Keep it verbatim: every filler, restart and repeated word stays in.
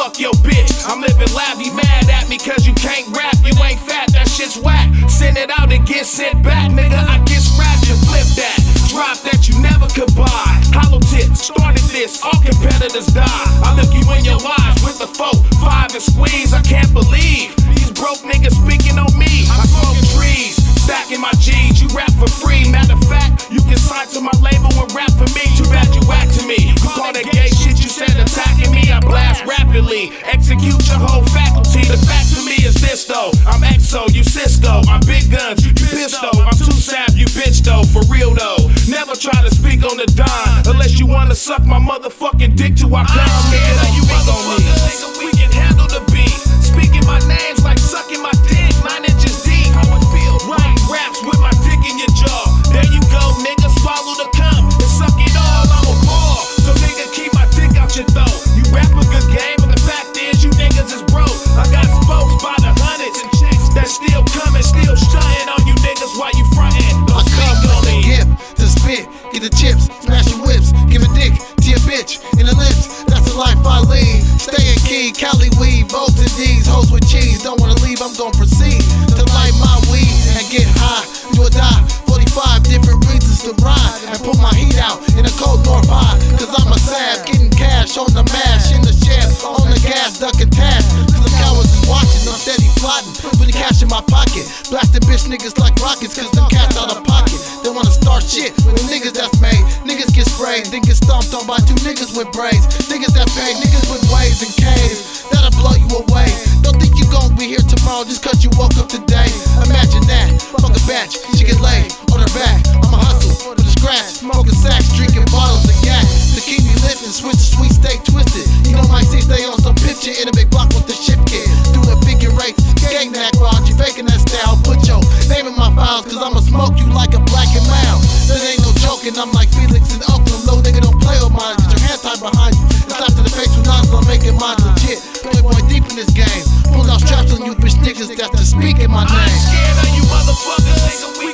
fuck your bitch. I'm living loud, you mad at me cause you can't rap. You ain't fat, that shit's whack. Send it out and get sent back, nigga. I get scratched and flip that. Drop that you never could buy. Hollow tips, started this, all competitors die. I look you in your eyes with the four, five and squeeze. I can't believe these broke niggas speaking on me. I smoke trees, stacking my G's. You rap for free. Matter of fact, you can sign to my label and rap for me. Too bad you whack to me. You call that gay shit you said attacking me. I blast rapidly, execute your whole faculty. The fact to me is this though, I'm X O, you Cisco. I'm big guns, you pistol. I'm too sap, you bitch though, for real though. Never try to speak on the dime unless you wanna suck my motherfucking dick till I come. Nigga, that you ain't gon' me. We can handle the beat. Speaking my name's like sucking my dick, nine inches deep. How it feel? Writing raps with my dick in your jaw. There you go, nigga, swallow the cum and suck it all. I'm a ball, so nigga keep my dick out your throat. You rap a good game, but the fact is you niggas is broke. I got spokes by the hundreds and chicks that still coming, still stunting on you niggas while you frontin'. I come with a gift to spit, get the chips, smash your whips, give a dick to your bitch in the lips. That's the life I lead. Stay in key, Cali weed, Volts and D's, hoes with cheese. Don't wanna leave, I'm gonna proceed to light my weed and get high, do or die. forty-five different reasons to ride and put my heat out in the cold north high. Cause I'm a sab, getting cash on the mash, in the shed, on the gas, ducking task. Cause the cowards is watching, I'm steady plotting, putting cash in my pocket, blasting bitch niggas like rockets. Cause them cats out of pocket, they wanna start shit with the niggas that's made. Niggas get sprayed, then get stomped on by two niggas with braids. Niggas that pay, niggas with waves and caves, that'll blow you away. Don't think you gon' be here tomorrow just cause you woke up today. Imagine that, fuck a batch, she get laid on her back. I'ma hustle for the scratch, smoking sacks, drinking bottles of yak to keep me lifting, switch the sweet stay twisted. You know my C stay on some picture in a big block with the ship kid, doing figure eights, gang that while you faking that style. Put your name in my files cause I'ma smoke you like a black and mild. That ain't no joking, I'm like Felix in Oakland. Low nigga, don't play with mine, get your hand tied behind you. It's after the face with nines, I'm making mine legit. Playboy deep in this game, pull out straps on you bitch niggas that's to speak in my name. I'm scared of you motherfuckers. We